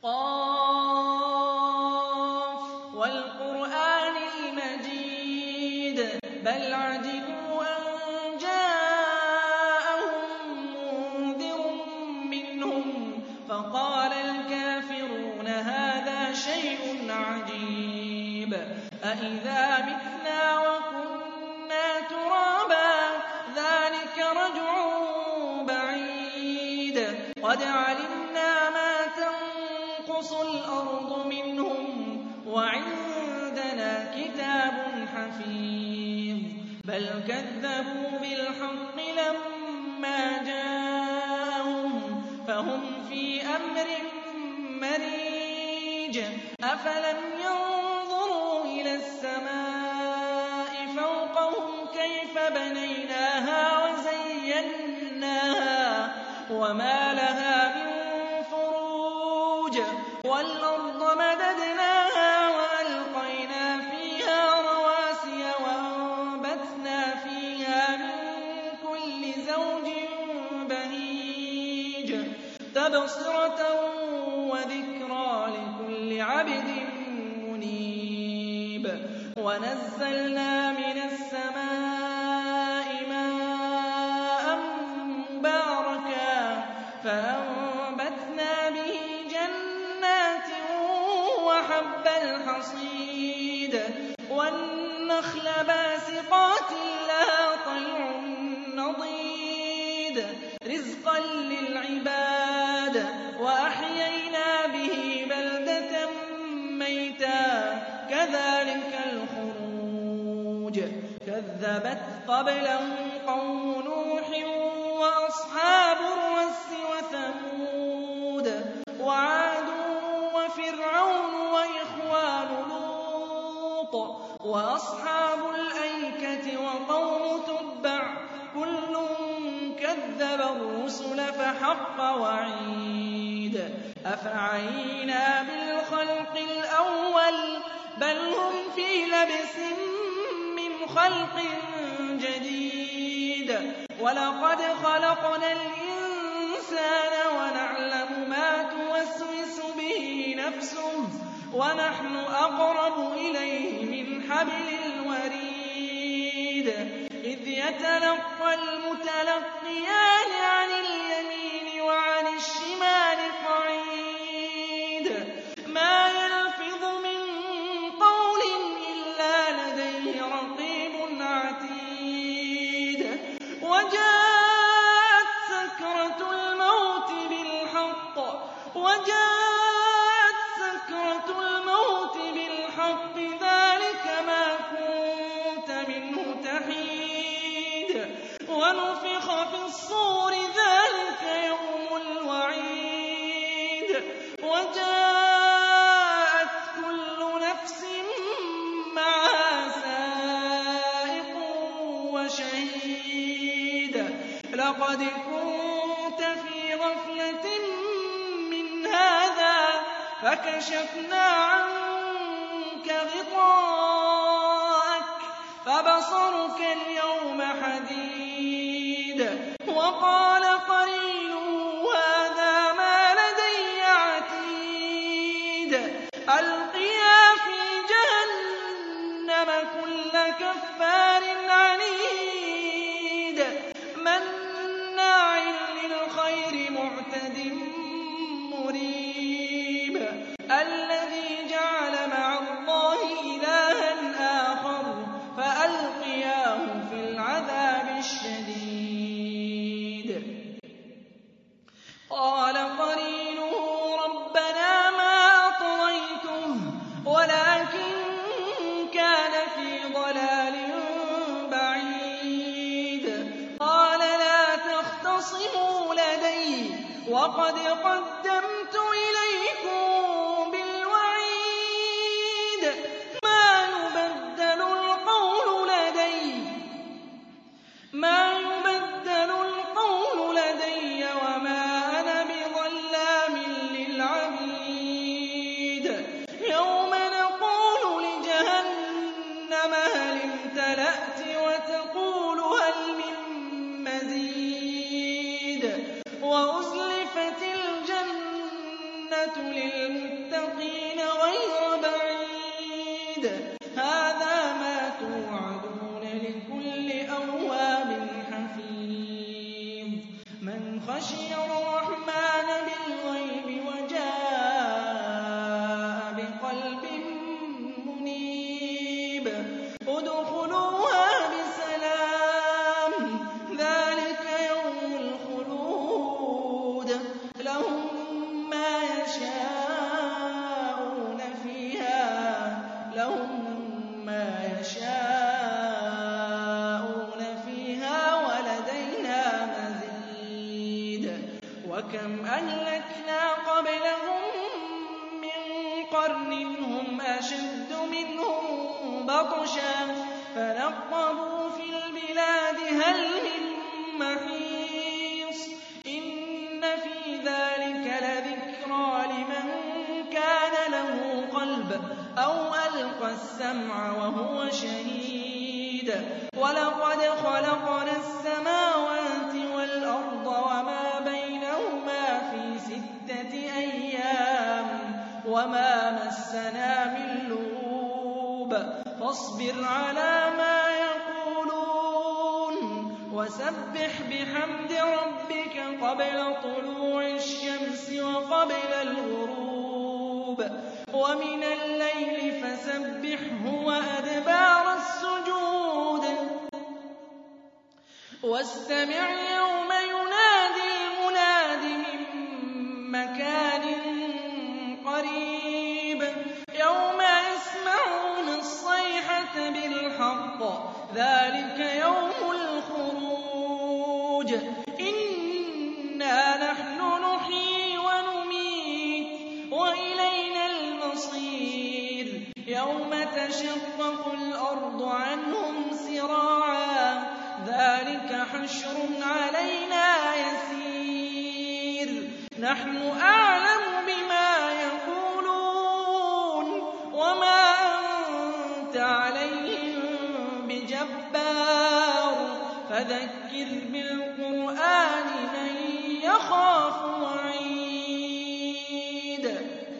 قاف والقرآن المجيد بل عجبوا أن جاءهم منذر منهم فقال الكافرون هذا شيء عجيب أإذا متنا وكنا ترابا ذلك رجع بعيد قد علمنا ما تنقص الأرض منهم وعندنا كتاب حفيظ بل كذبوا بالحق لما جاءهم فهم في أمر مريج أفلم ينظروا إلى السماء فوقهم كيف بنيناها وزيناها وما لها من فروج والأرض مددناها وألقينا فيها رواسي وأنبتنا فيها من كل زوج بهيج تبصرة وذكرى لكل عبد منيب ونزلنا من السماء ماء مباركا فأنبتنا به جنات وحب الحصيد والنخل باسقات لها طلع نضيد رزقا للعباد وأحيينا به بلدة ميتا كذلك الخروج كذبت قبلهم قوم نوح وأصحاب الرس وثمود وعاد وفرعون وإخوان لوط وأصحاب الأيكة وقوم تبع كل كذب الرسل فحق وعيد أفعينا بالخلق الأول بل هم في لبس من خلق جديد ولقد خلقنا الإنسان ونعلم ما توسوس به نفسه ونحن أقرب إليه من حبل الوريد إذ يتلقى المتلقيان عن اليمين وعن الشمال قعيد ما يلفظ من قول إلا لديه رقيب عتيد وجاءت سكرة الموت بالحق ذلك ما كنت منه تحيد ونفخ في الصور ذلك يوم الوعيد وجاءت كل نفس معها سائق وشهيد لقد كنت في غفلة من هذا فكشفنا عنك غطاءك فبصرك اليوم حديد وقال قرينه هذا ما لدي عتيد ألقيا في جهنم كل كفار عنيد مناع للخير معتد مريب الذي جعل مع الله إلها آخر فألقياه في العذاب الشديد الجنة للمتقين غير بعيد هذا ما توعدون لكل أواب حفيظ من خشي الرحمن بالغيب وجاء بقلب منيب ادخلوها بسلام ذلك يوم الخلود لهم ما يشاءون فيها ولدينا مزيد وكم أهلكنا قبلهم من قرن هم أشد منهم بطشا فنقبوا في البلاد هل من محيص إن في ذلك لذكرى لمن كان له قلب أو ألقى السمع وهو شهيد ولقد خلقنا السماوات والأرض وما بينهما في 6 أيام وما مسنا من لغوب فاصبر على ما يقولون وسبح بحمد ربك قبل طلوع الشمس وقبل الغروب ومن الليل فسبحه وأدبار السجود واستمع يوم ينادي المناد من مكان قريب يوم يسمعون الصيحة بالحق ذلك يوم الخروج إنا نحن نحيي ونميت وإلينا المصير يوم تشقق الأرض عنهم سراعا ذلك حشر علينا يسير نحن أعلم بما يقولون وما أنت عليهم بجبار فذكر بالقرآن من يخاف وعيد